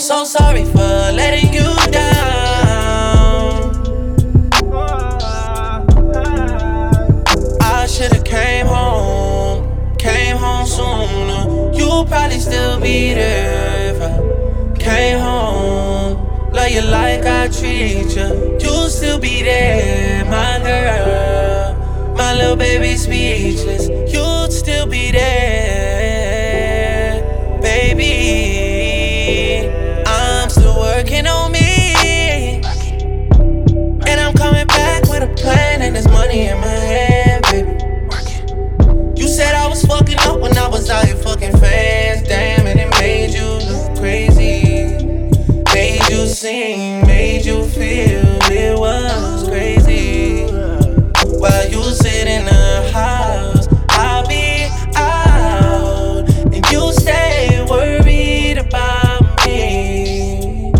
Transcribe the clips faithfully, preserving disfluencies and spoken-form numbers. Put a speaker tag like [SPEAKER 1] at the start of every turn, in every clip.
[SPEAKER 1] so sorry for letting you down. I should've came home, came home sooner. You probably still be there if I came home. Love you like I treat you, you still be there, my girl. My little baby speechless, you'd still be there, baby. I'm still working on me, and I'm coming back with a plan, and there's money in my hand, baby. You said I was fucking up when I was out here fucking fans, damn, and it made you look crazy. Made you sing, made you feel it was crazy. While you sit in the house, I'll be out, and you stay worried about me.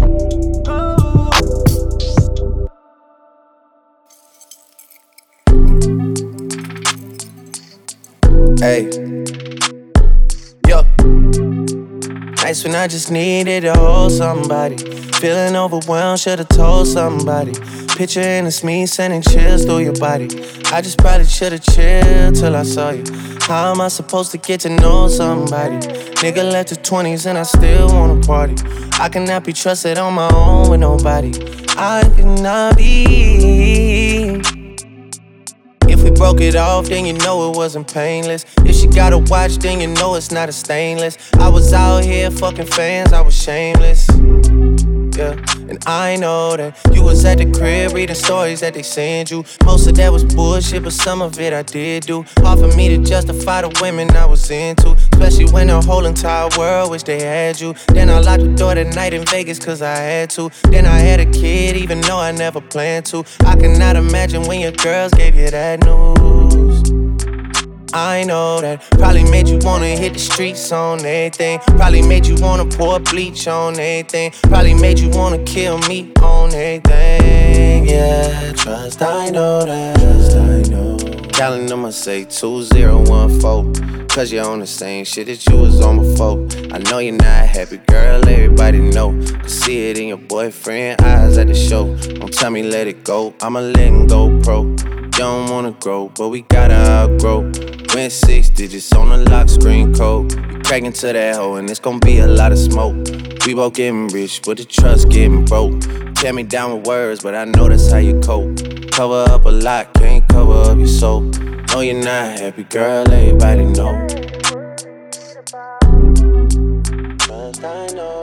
[SPEAKER 1] Hey, yo. Nights when I just needed to hold somebody. Feeling overwhelmed, should've told somebody. Picturing it's me sending chills through your body. I just probably should've chilled till I saw you. How am I supposed to get to know somebody? Nigga left his twenties and I still wanna party. I cannot be trusted on my own with nobody. I cannot be. If we broke it off, then you know it wasn't painless. If she got a watch, then you know it's not a stainless. I was out here fucking fans, I was shameless. Yeah, and I know that you was at the crib reading stories that they sent you. Most of that was bullshit, but some of it I did do. Hard for me to justify the women I was into, especially when the whole entire world wish they had you. Then I locked the door that night in Vegas cause I had to. Then I had a kid even though I never planned to. I cannot imagine when your girls gave you that news. I know that probably made you wanna hit the streets on everything. Probably made you wanna pour bleach on everything. Probably made you wanna kill me on everything. Yeah, trust, I know that. Trust, I know. Telling them I say two zero one four, cause you're on the same shit that you was on before. I know you're not happy, girl, everybody know. Can see it in your boyfriend eyes at the show. Don't tell me let it go, I'ma let it go pro. You don't wanna grow, but we gotta outgrow. Went six digits on the lock screen code. You crack into that hoe and it's gon' be a lot of smoke. We both getting rich, but the trust getting broke. Tear me down with words, but I know that's how you cope. Cover up a lot, can't cover up your soul. No, you're not happy, girl, everybody know. Trust, I know.